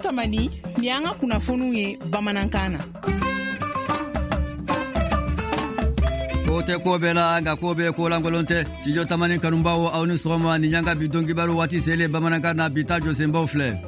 Tamani ni an ka kunnafoniw ye bamanankan na. Kote ko bela nga ko be ko langolonte Studio Tamani kanumbawo aw ni soma ni nyanga bidongi baru wati sele bamanankan na bita Josembo Fle.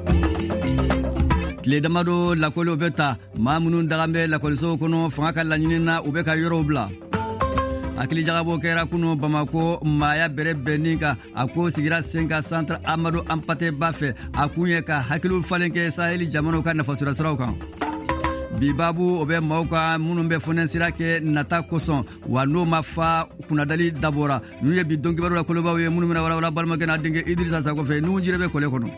Tile damado la kolo beta mamunun dagambe la kolso kono fanga la nyina ubeka yorobla. Akili jagabo kera kuno Bamako maya bere beninga ako sigira senga centre Amadou Ampate Bafe akunye ka hakilu falenke saheli jamano kan fasura srawkan bibabu obe mauka munumbe fonensira ke nata koson wano mafa kuna dali dabora nuye bidongi baru la koloba we munumina wala balma gena dinge Idrissa Sako fe nu jirebe kole kono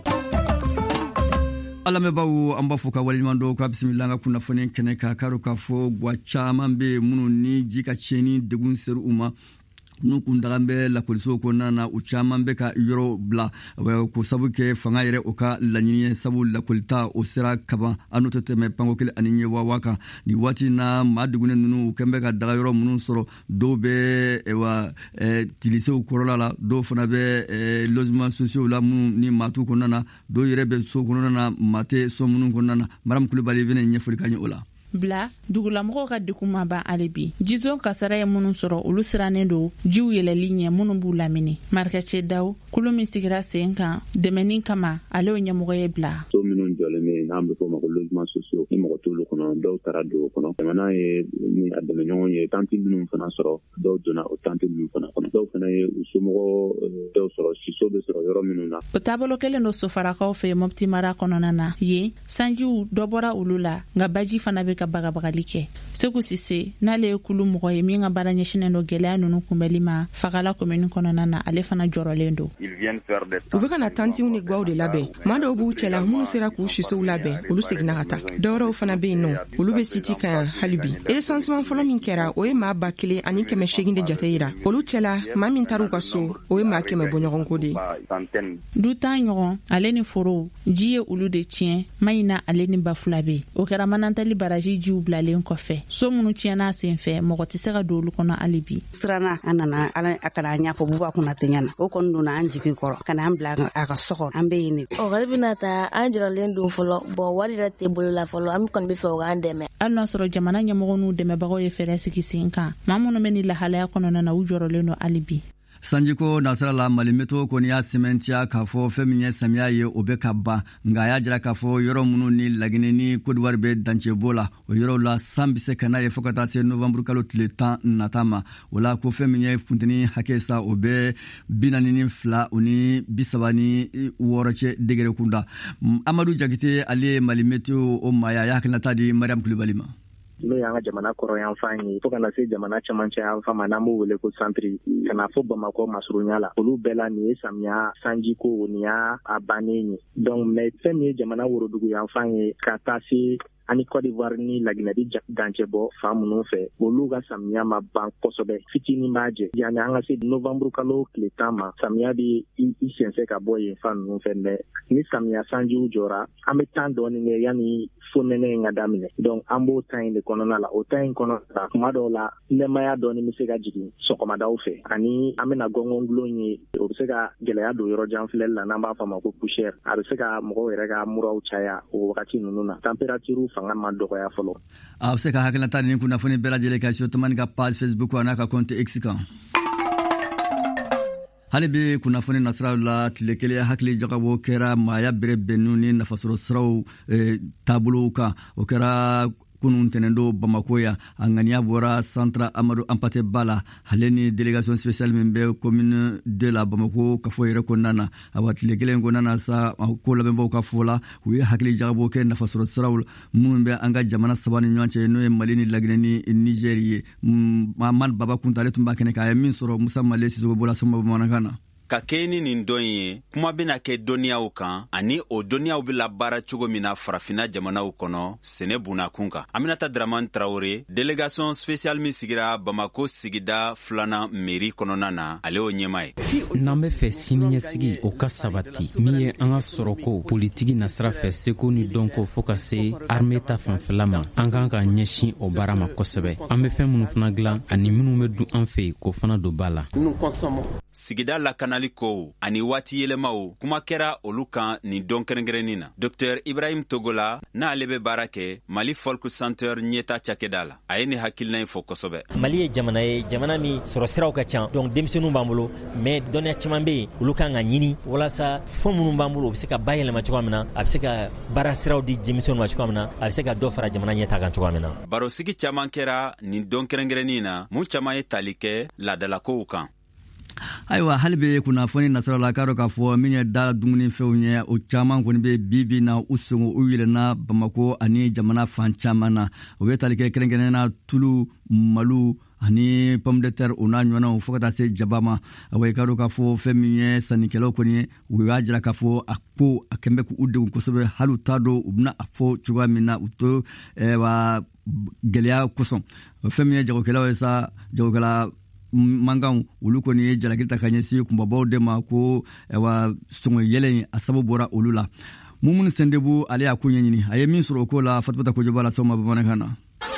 alame bawu ambafuka walimando kwa bismillah nga kuna fonen keneka karuka fo gwacha mambe munu ni jika cheni degun seru uma nukundagambe la poliso konana uchamambe ka yoro bla ko sabuke fanga yere oka lanyini sabu la kulta osira kaba anotete me pangokele aninye wawaka ni wati na madugune nunu kembe ka daga yoro munun soro dobe ewa tilise ukorola la do fona be logement sociaux la mun ni matu konana do yere be so konana mate so munun konana maram kulubali bene nyefuli kanyi ola Bla dugula mɔgɔw ka dekuma ba alebi jizo kasara ye munun sɔrɔ olu sirannen do jiw yɛlɛli ɲɛ munun b'u lamini marikɛcɛ daw kulu min sigira sen kan dɛmɛni kama ale o ɲɛmɔgɔ ye bila so minnu jɔlen bɛ n'an bɛ fɔ ma ko logement sociaux ni mɔgɔ t'olu kɔnɔ dɔw taara don o kɔnɔ jamana ye ni a dɛmɛɲɔgɔn ye tanti minnu fana sɔrɔ dɔw donna o tanti minnu fana kɔnɔ dɔw fana ye u somɔgɔ dɔw sɔrɔ siso bɛ sɔrɔ yɔrɔ minnu na o taabolo kelen do sofarakaw fɛ Mopti mara kɔnɔna na ye sanjiw dɔ bɔra olu la nka baji fana bɛ ka bagabagali kɛ Seku Sise n'ale ye kulu mɔgɔ ye min ka baara ɲɛsinnen do gɛlɛya ninnu kunbɛli ma Fagala commune kɔnɔna na ale fana jɔrɔlen do u bɛ ka na tantiw ni gwaw de labɛn maa dɔw b'u cɛla minnu sera k'u sisow labɛn olu seginna ka taa dɔwɛrɛw fana bɛ yen nɔ olu bɛ siti ka yan hali bi recensement fɔlɔ min kɛra o ye maa 1,800 de jate yira olu cɛla maa min taara u ka so o ye maa 100 bɔɲɔgɔnko de du tan ɲɔgɔn ale ni forow ji ye olu de tiɲɛ Mayina ale ni Bafula bɛ o kɛra Manantali baraji jiw bilalen kɔfɛ so minnu tiɲɛna sen fɛ mɔgɔ tɛ se ka don olu kɔnɔ hali bi siranna an nana a kana an ɲɛfɔ buba kunna tɛ ɲɛna o kɔni donna an jigi kɔrɔ kana an bila a ka so kɔnɔ an bɛ yen de hali bɛna taa an jɔrɔlen don fɔlɔ bɔn wari yɛrɛ tɛ bolo la fɔlɔ an kɔni bɛ fɛ o k'an dɛmɛ hali n'a sɔrɔ jamana ɲɛmɔgɔ n'u dɛmɛbagaw ye fɛɛrɛ sigi sen kan maa minnu bɛ ni lahalaya kɔnɔna na u jɔrɔlen don hali bi Sanjiko nasrala malimeto koni ya sementia kafo feminye samia ye obeka ba nga ya jira kafo yoro munu ni lagine ni kodwar be danche bola o yoro la sambise kana ye fokata se novembre kalo tile tan natama wala ko feminye funtini hakesa obe binani ni fla oni bisabani woroche degere kunda Amadou Jakite ali malimeto o maya ya haknata di Mariam Kulubalima no yanga jamana koro yan fanyi to kana se jamana chamanche yan fama na mo wele ko centre kana fo Bamako Masurunya la olu bela ni samia Sanjiko ni ya abaneni donc mais femi jamana worodugu yan fanyi katasi ani Côte d'Ivoire ni laginadi danchebo famunu fe oluga samia ma ban kosobe fitini maje yani anga se novembre kalo kletama samia bi isense ka boye fanu fe me ni samia sanju jora ame tan doni ne yani fonene ngadamine donc ambo tan de konona la o tan konona kuma do la ne maya doni mi se ga jigi sokoma daw fe ani amena gongonglo ni o se ga geleya do yoro janflel la namba fama ko pusher ar se ga mo were ga muraw chaya o wakati nununa temperature fanga mandoko ya folo se ka hakila tani kuna foni bela jele ka sio tomani ka page Facebook wana ka compte X kan halibi kuna foni nasrala tilekele hakili jakabo kera maya bere benuni na fasoro sraw tabuluka o kera kunun tenendo Bamako ya angania bora centre Amadou Ampate Bala haleni délégation spéciale membe commune de la Bamako kafo yere konana awatile gelengo nana sa ko la membo kafola wi hakili jabo ke na fasoro srawul mumbe anga jamana sabani nyanche no malini lagneni Nigeria man baba kuntale tumba kene ka min soro Musa Malesi zo bola somba manakana ka keni nin don ye kuma bena kɛ dɔnniyaw kan ani o dɔnniyaw be labaara cogo min na farafina jamanaw kɔnɔ sɛnɛ bunakun kan Aminata Dramane Traoré délégation spéciale min sigira Bamako sigida filanan mairie kɔnɔna na ale o ɲɛma ye n'an bɛ fɛ siniɲɛsigi o ka sabati min ye an ka sɔrɔko politiki nasira fɛ seko ni dɔnko fɔɔ ka se armée ta fanfɛla ma an kan ka ɲɛsin o baara ma kosɛbɛ an bɛ fɛn minnu fana dilan ani minnu bɛ dun an fɛ k'o fana don ba la sigida lakanali tribunali kow ani waati yɛlɛmaw kuma kɛra olu kan nin don kɛrɛnkɛrɛnnin na. Dr Ibrahim Togola n'ale be baara kɛ Mali Folk Center ɲɛta cakɛda la. A ye ni hakilina in fɔ kosɛbɛ. Mali ye jamana min sɔrɔ siraw ka ca, donc denmisɛnninw b'an bolo, mais dɔnniya caman be yen olu kan ka ɲini walasa fɛn minnu b'an bolo u be se ka bayɛlɛma cogoya min na, a be se ka baara siraw di denmisɛnninw ma cogoya min na, a be se ka dɔ fara jamana ɲɛta kan cogoya min na. Barosigi caman kɛra nin don kɛrɛnkɛrɛnnin na, mun caman ye tali kɛ laadalakow kan. Ayiwa hali be kunnafoni nasarala k'a dɔn k'a fɔ min ye da dumuni fɛnw ye o caman kɔni be bibi na u sɔngɔ u yɛlɛnna Bamako ani jamana fan caman na. O be tali kɛ kɛrɛnkɛrɛnnen na tulu, malu ani pomme de terre o n'a ɲɔgɔnnaw fo ka taa se jaba ma. Awa i k'a dɔn k'a fɔ fɛn min ye sannikɛlaw kɔni ye u y'a jira k'a fɔ a ko a kɛmɛ k'u degun kosɛbɛ hali u t'a dɔn u bɛna a fɔ cogoya min na u to gɛlɛya kosɔn. Fɛn min ye jagokɛlaw ye sa jagokɛla mankan olu kɔni ye jalaki ta ka ɲɛsin kunbabaw de ma ko sɔngɔ yɛlɛ a sababu bɔra olu la. Mumun Sendebu ale y'a ko ɲɛɲini a ye min sɔrɔ o ko la Fatumata Kojoba la sɔgɔma bamanankan na.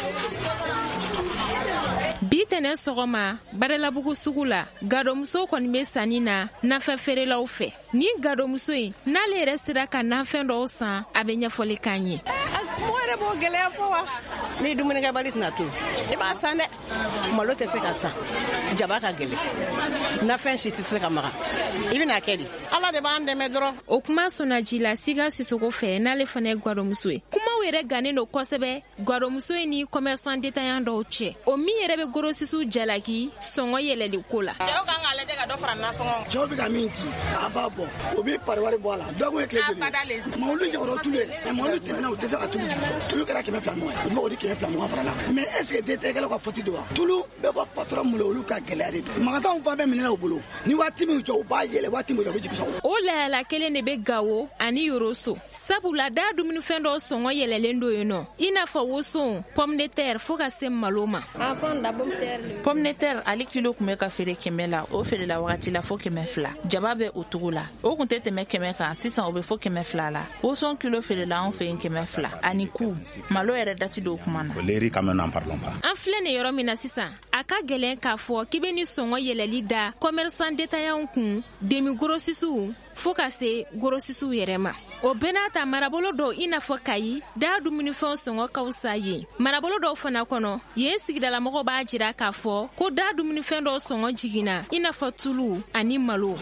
Bi tɛnɛ sɔgɔma Badalabugu sugu la gadomuso kɔni bɛ sanni na nafɛn feerelaw fɛ. Ni gadomuso in n'ale yɛrɛ sera ka nafɛn dɔw san a bɛ ɲɛfɔli k'an ye. Mɔgɔ yɛrɛ b'o gɛlɛya fɔ wa? Ni dumunikɛbali tɛna to i b'a san dɛ. Malo tɛ se ka san, jaba ka gɛlɛn, nafɛn si tɛ se ka maga. I bɛna kɛ di? Ala de b'an dɛmɛ dɔrɔn. O kuma sɔnna ji la Siga Sisoko fɛ n'ale fana ye gadomuso ye. Kumaw yɛrɛ gannen don kosɛbɛ gadomuso in ni commerçant détaillant dɔw cɛ. O min yɛrɛ bɛ gorosisu jalaki sɔngɔ yɛlɛli ko la. Cɛw kan k'a lajɛ ka dɔ fara nasɔngɔ. Cɛw bɛ ka min di a b'a bɔ o bɛ pariwari bɔ a la dɔgɔ ye tile kelen. Mais olu jɔyɔrɔ tulu ye mais olu tɛmɛna u tɛ se ka tulu jigi fɔ. Tulu kɛra 200 ye u mago di 200 fara la. Mais est ce que détaillant ka faute de wa? Tulu bɛ bɔ patron bolo olu ka gɛlɛya de don. Magasin fan bɛɛ minɛna u bolo ni waati min jɔ u b'a yɛlɛ waati min jɔ u bɛ jigin sɔgɔ. O layala kelen de bɛ Gawo ani Yoroso. Sabula da dumunifɛn dɔw sɔngɔ yɛlɛlen don yen nɔ i n'a fɔ woson, pomme de terre fo ka se malo ma. Pomme de terre ali kilo kun bɛ ka feere 100 la o feere la wagati la fo 200. Jaba bɛ o togo la o kun tɛ tɛmɛ 100 kan sisan o bɛ fo 200 la. Woson kilo feere la an fɛ yen 200 ani ku malo yɛrɛ dati do kuma na. An filɛ nin yɔrɔ min na sisan a ka gɛlɛn k'a fɔ k'i bɛ ni sɔngɔ yɛlɛli da commerçant détaillant kun demi grossistes fo ka se grossistes yɛrɛ ma. O bɛɛ n'a ta marabolo dɔw i n'a fɔ Kayi da dumunifɛnw sɔngɔ ka wusa yen. Marabolo dɔw fana kɔnɔ yen sigidalamɔgɔw b'a jira k'a fɔ ko da dumunifɛn dɔw sɔngɔ jiginna i n'a fɔ tulu ani malo.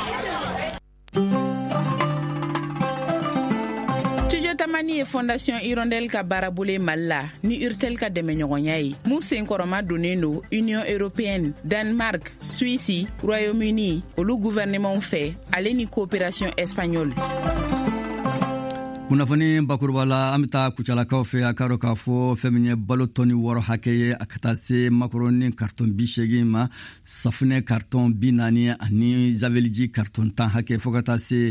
Tamani ye Fondation Hirondelle ka baarabolo Mali la ni Urtel ka dɛmɛɲɔgɔnya ye mun senkɔrɔma donnen don Union Européenne, Danemark, Suisse, Royaume-Uni olu gouvernement fɛ ale ni coopération espagnole. Kunnafoni bakuruba la an bɛ taa kucalakaw fɛ a ka dɔn k'a fɔ fɛn min ye balo tɔni 6 hakɛ ye a ka taa se makaroni karton 80 ma safunɛ karton 40 ani javeliji karton 10 hakɛ fo ka taa se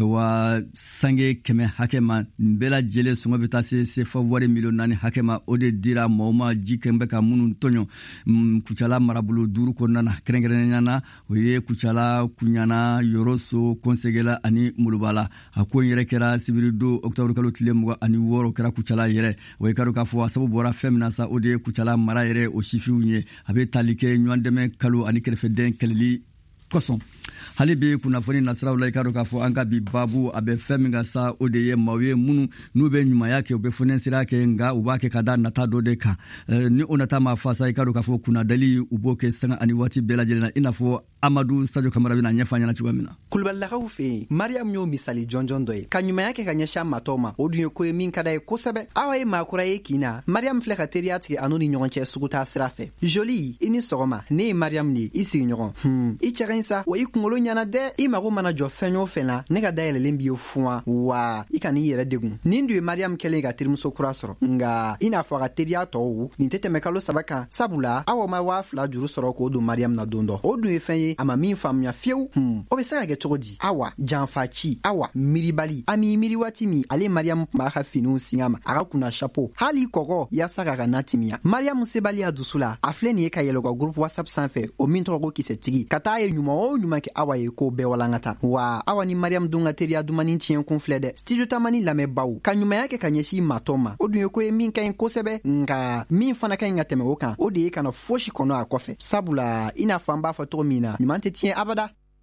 sange 100 hakɛ ma nin bɛɛ lajɛlen sɔngɔ bɛ taa se sefa wari miliyon 4 hakɛ ma o de dira mɔgɔw ma ji kɛn bɛ ka minnu tɔɲɔ kucala marabolo 5 kɔnɔna na kɛrɛnkɛrɛnnenya na o ye kucala kuɲana Yoroso Konsegela ani Mulubala a ko in yɛrɛ kɛra sibiri don octobre kalo tile 26 kɛra kucala yɛrɛ o ye karo k'a fɔ a sababu bɔra fɛn min na sa o de ye kucala mara yɛrɛ o sifiw ye a bɛ tali kɛ ɲɔgɔn dɛmɛ kalo ani kɛrɛfɛden kɛlɛli kosɔn hali bi kunnafoni nasiraw la i ka dɔn k'a fɔ an ka bi babu a bɛ fɛn min ka sa o de ye maaw ye minnu n'u bɛ ɲumanya kɛ u bɛ fonɛsira kɛ nka u b'a kɛ ka da nata dɔ de kan ni o nata ma fa sa i ka dɔn k'a fɔ kunnadali u b'o kɛ sanga ani waati bɛɛ lajɛlen na i n'a fɔ Amadu Sadio Kamara bɛna ɲɛfɔ an ɲɛna cogoya min na. Kulubalilakaw fɛ yen Mariam y'o misali jɔnjɔn dɔ ye ka ɲumanya kɛ ka ɲɛsin matɔw ma o dun ye ko ye min ka d'a ye kosɛbɛ awa ye maakura ye kin na Mariam filɛ ka teriya tigɛ anu ni ɲɔgɔn cɛ sugu taa sira fɛ Joli i ni sɔgɔma ne ye Mariam de i sigiɲɔgɔn i cɛ ka ɲi sa wa i kunkolo ɲɛna dɛ i mago mana jɔ fɛn o fɛn na ne ka dayɛlɛlen b'i ye fuwan wa i ka n'i yɛrɛ degun nin dun ye Mariam kɛlen ka terimuso kura sɔrɔ nga i n'a fɔ a ka teriya tɔw nin tɛ tɛmɛ kalo 3 kan sabula awa ma 2000 juru sɔrɔ k'o don Mariam na don dɔ o dun ye fɛn ye a ma min faamuya fiyewu o bɛ se ka kɛ cogo di awa janfaci awa miribali a m'i miiri waati min ale Mariam tun b'a ka finiw singa ma a ka kunna chapeau hali kɔgɔ yaasa k'a ka na timiya Mariam sebaliya dusu la a filɛ nin ye ka yɛlɛ ka groupe WhatsApp sanfɛ o min tɔgɔ ko kisɛtigi ka taa ye ɲuman o ɲuman kɛ awa ye k'o bɛɛ walankata wa awa ni Mariam dun ka teriya dumani tiɲɛ kun filɛ dɛ studio tamani lamɛnbaw ka ɲumanya kɛ ka ɲɛsin matɔ ma o dun ye ko ye min ka ɲi kosɛbɛ nka min fana ka ɲi ka tɛmɛ o kan o de ye kana fosi kɔnɔ a kɔfɛ sabula i n'a fɔ an b'a fɔ cogo min na ɲuman tɛ tiɲɛ abada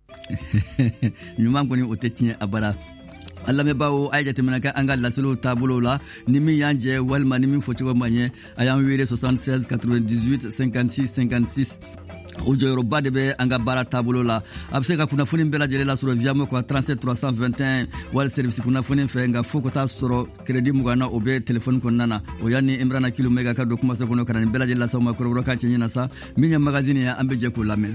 ɲuman kɔni o tɛ tiɲɛ abada. an lamɛnbaaw a ye jateminɛ kɛ an ka laseliw taabolo la ni min y'an jɛ walima ni min fɔcogo man ɲɛ a y'an wele 76 98 56 56. o jɔyɔrɔba de bɛ an ka baara taabolo la. a bɛ se ka kunnafoni bɛɛ lajɛlen lasɔrɔ via mo kan 37 321 wali service kunnafoni fɛ nka fo ka taa sɔrɔ crédit 20 na o bɛ telefoni kɔnɔna na. o y'a ni Imrana Kilo Mega ka don kumaso kɔnɔ ka na nin bɛɛ lajɛlen lasaw ma kɔrɔbɔrɔ kan cɛ ɲɛna sa min ye magazine ye an bɛ jɛ k'o lamɛn.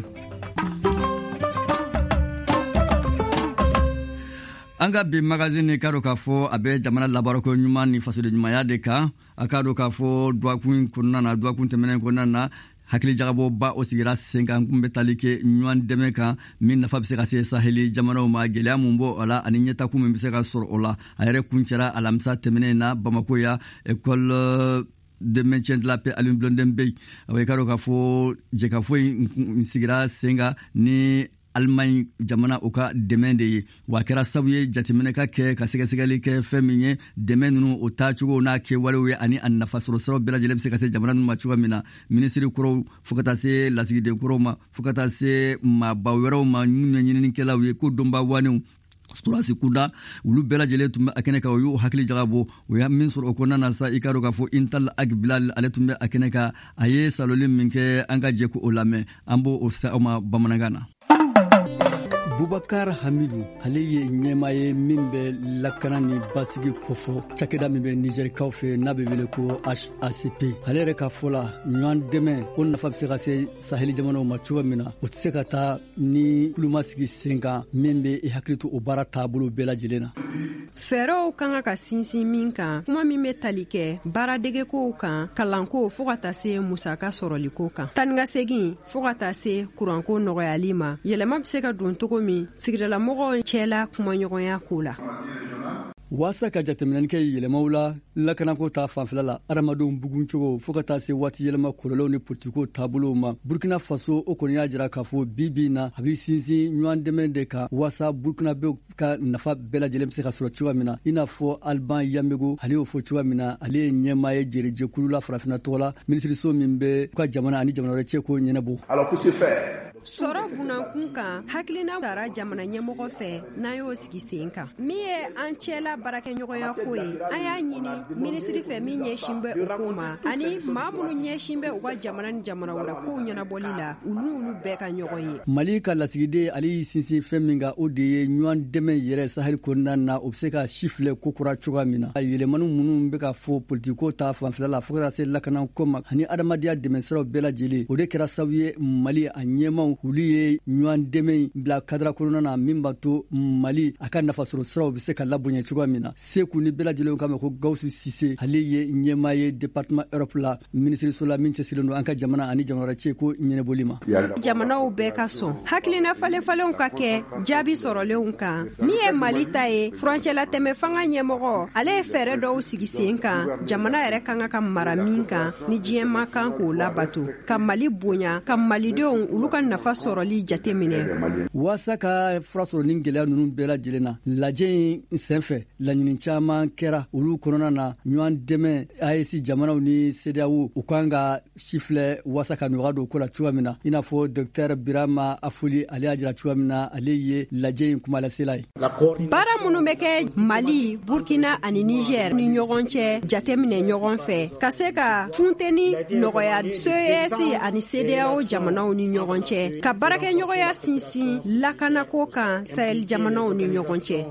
an ka bi magazine ka dɔ k'a fɔ a bɛ jamana labaarako ɲuman ni fasoden ɲumanya de kan. a ka dɔ k'a fɔ duwakun kɔnɔna na duwakun tɛmɛnen kɔnɔna na hakili jagabɔba o sigira sen kan kun bɛ tali kɛ ɲɔgɔn dɛmɛ kan min nafa bɛ se ka se saheli jamanaw ma gɛlɛya mun bɔ o la ani ɲɛtakun min bɛ se ka sɔrɔ o la. a yɛrɛ kun cɛra alamisa tɛmɛnen na Bamako ya école de maintien de la paix Alioune Blondin Bey. a ka dɔ k'a fɔ jɛkafo in sigira sen kan ni Allemagne jamana o ka dɛmɛ de ye wa kɛra sabu ye jateminɛ ka kɛ ka sɛgɛsɛgɛli kɛ fɛn min ye dɛmɛ ninnu o taacogo n'a kɛwalew ye ani a nafasɔrɔ siraw bɛɛ lajɛlen bɛ se ka se jamana ninnu ma cogoya min na. minisiri kɔrɔw fo ka taa se lasigiden kɔrɔw ma fo ka taa se maaba wɛrɛw ma minnu ye ɲininikɛlaw ye ko dɔnba wanew Surasi Kuda olu bɛɛ lajɛlen tun bɛ a kɛnɛ kan o y'u hakili jagabɔ. o y'a min sɔrɔ o kɔnɔna na sa i ka dɔn k'a fɔ Intal Agbilal ale tun bɛ a kɛnɛ kan a ye saloli min kɛ an ka jɛ ko o lamɛn an b'o o sa aw ma bamanankan na. Bubakar Hamidu ale ye ɲɛma ye min bɛ lakana ni basigi kɔfɔ cakɛda min bɛ Nizɛrikaw fɛ n'a bɛ wele ko HACP. ale yɛrɛ ka fɔ la ɲɔgɔn dɛmɛ o nafa bɛ se ka se saheli jamanaw ma cogo min na o tɛ se ka taa ni kulomasigi sen kan min bɛ i hakili to o baara taabolo bɛɛ lajɛlen na. fɛɛrɛw kan ka sinsin min kan kuma min bɛ tali kɛ baaradegekow kan kalanko fo ka taa se musaka sɔrɔliko kan tanikasegin fo ka taa se kuranko nɔgɔyali ma yɛlɛma bɛ se ka don cogo min sigidalamɔgɔw cɛla kumaɲɔgɔnya ko la. waasa ka jateminɛni kɛ yɛlɛmaw la lakanako ta fanfɛla la adamadenw bugun cogo fo ka taa se waati yɛlɛma kɔlɔlɔw ni politiko taabolow ma. Burkina Faso o kɔni y'a jira k'a fɔ bi na a bɛ sinsin ɲɔgɔn dɛmɛ de kan waasa burkinabew ka nafa bɛɛ lajɛlen bɛ se ka sɔrɔ cogoya min na. i n'a fɔ Alban Yamego ale y'o fɔ cogoya min na ale ye ɲɛmaa ye jerijɛkulu la farafinna tɔgɔ la minisiriso min bɛ ka jamana ani jamana wɛrɛ cɛ ko ɲɛnabɔ. sɔrɔ bunankun kan hakilina tara jamana ɲɛmɔgɔ fɛ n'an y'o sigi sen kan min ye an cɛla baarakɛɲɔgɔnya ko ye an y'a ɲini minisiri fɛ min ɲɛsin bɛ o ko ma ani maa minnu ɲɛsin bɛ u ka jamana ni jamana wɛrɛ kow ɲɛnabɔli la u n'olu bɛɛ ka ɲɔgɔn ye. Mali ka lasigiden ale y'i sinsin fɛn min kan o de ye ɲɔgɔn dɛmɛ yɛrɛ sahel kɔnɔna na o bɛ se ka sifilɛ kokura cogoya min na. a yɛlɛmani minnu bɛ ka fɔ politiko ta fanfɛla la fo ka taa se lakanako ma ani adamadenya dɛmɛsiraw bɛɛ lajɛlen o de kɛra sababu ye Mali a ɲɛmaw olu ye ɲɔgɔn dɛmɛ bila kadira kɔnɔna na min b'a to Mali a ka nafasɔrɔ siraw bɛ se ka labonya cogoya min na. Seku ni bɛɛ lajɛlen k'a mɛn ko Gawusu Sise ale ye ɲɛmaa ye département Europe la minisiriso la min cɛsirilen don an ka jamana ani jamana wɛrɛ cɛ ko ɲɛnɛbɔli ma. jamanaw bɛɛ ka sɔn hakilina falenfalenw ka kɛ jaabi sɔrɔlenw kan min ye Mali ta ye furancɛla tɛmɛ fanga ɲɛmɔgɔ ale ye fɛɛrɛ dɔw sigi sen kan jamana yɛrɛ kan ka mara min kan ni diɲɛma kan k'o labato ka Mali bonya ka malidenw olu ka nafa sɔrɔli jateminɛ. waasa ka fura sɔrɔ ni gɛlɛya ninnu bɛɛ lajɛlen na lajɛ in senfɛ laɲini caman kɛra olu kɔnɔna na ɲɔgɔn dɛmɛ AES jamanaw ni CEDEAO u kan ka sifilɛ waasa ka nɔgɔya don ko la cogoya min na i n'a fɔ Dr Birama Afoli ale y'a jira cogoya min na ale ye lajɛ in kuma lasela ye. baara minnu bɛ kɛ Mali Burkina ani Niger ni ɲɔgɔn cɛ jateminɛ ɲɔgɔn fɛ ka se ka funteni nɔgɔya CES ani CEDEAO jamanaw ni ɲɔgɔn cɛ ka baarakɛɲɔgɔnya sinsin lakanako kan Sahel jamanaw ni ɲɔgɔn cɛ.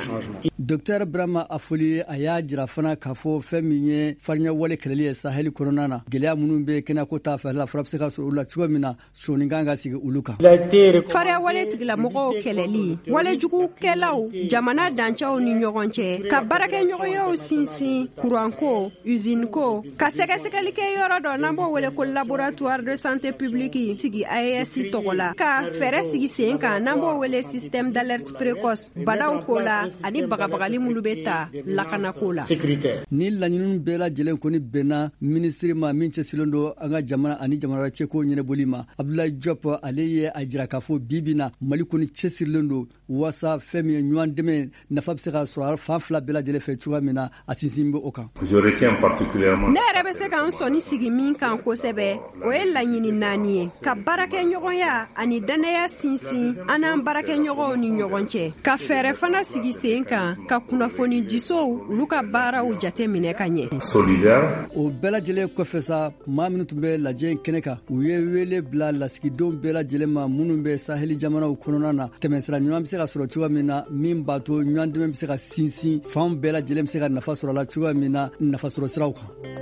Dr Birama Afoli a y'a jira fana k'a fɔ fɛn min ye farinya wale kɛlɛli ye Sahel kɔnɔna na gɛlɛya minnu bɛ kɛnɛko ta fɛ la fura bɛ se ka sɔrɔ olu la cogoya min na sɔɔni kan ka sigi olu kan. farinya wale tigilamɔgɔw kɛlɛli walejugukɛlaw jamana dancɛw ni ɲɔgɔn cɛ ka baarakɛɲɔgɔnyaw sinsin kuranko usine ko ka sɛgɛsɛgɛli kɛ yɔrɔ dɔ n'an b'o wele ko laboratoire de santé publique sigi AES tɔgɔ la ka fɛɛrɛ sigi sen kan n'an b'o wele système d'alerte précoce banaw ko la ani bagabagali minnu be ta lakanako la ni laɲininu bɛɛ lajɛlen kɔni bɛnna minisiri ma min cɛsilen do an ka jamana ani jamana cɛko ɲɛnɛbɔli ma. Abdoulaye Diop ale ye a jira k'a fɔ bibi na Mali kɔni cɛsirilen do waasa fɛn min ye ɲɔgɔn dɛmɛ nafa bɛ se ka sɔrɔ fan fila bɛɛ lajɛlen fɛ cogoya min na a sinsin bɛ o kan. ne yɛrɛ bɛ se k'an sɔnni sigi min kan kosɛbɛ o ye laɲini 4 ye ka baarakɛɲɔgɔnya ani dannaya sinsin an n'an baarakɛɲɔgɔnw ni ɲɔgɔn cɛ ka fɛɛrɛ fana sigi sen kan ka kunnafoni disow olu ka baaraw jate minɛ ka ɲɛ. o bɛɛ lajɛlen kɔfɛ sa maa minnu tun bɛ lajɛ in kɛnɛ kan u ye wele bila lasigidenw bɛɛ lajɛlen ma minnu bɛ saheli jamanaw kɔnɔna na tɛmɛsira ɲuman bɛ se ka sɔrɔ cogoya min na min b'a to ɲɔgɔn dɛmɛ bɛ se ka sinsin fanw bɛɛ lajɛlen bɛ se ka nafa sɔrɔ a la cogoya min na nafa sɔrɔ siraw kan.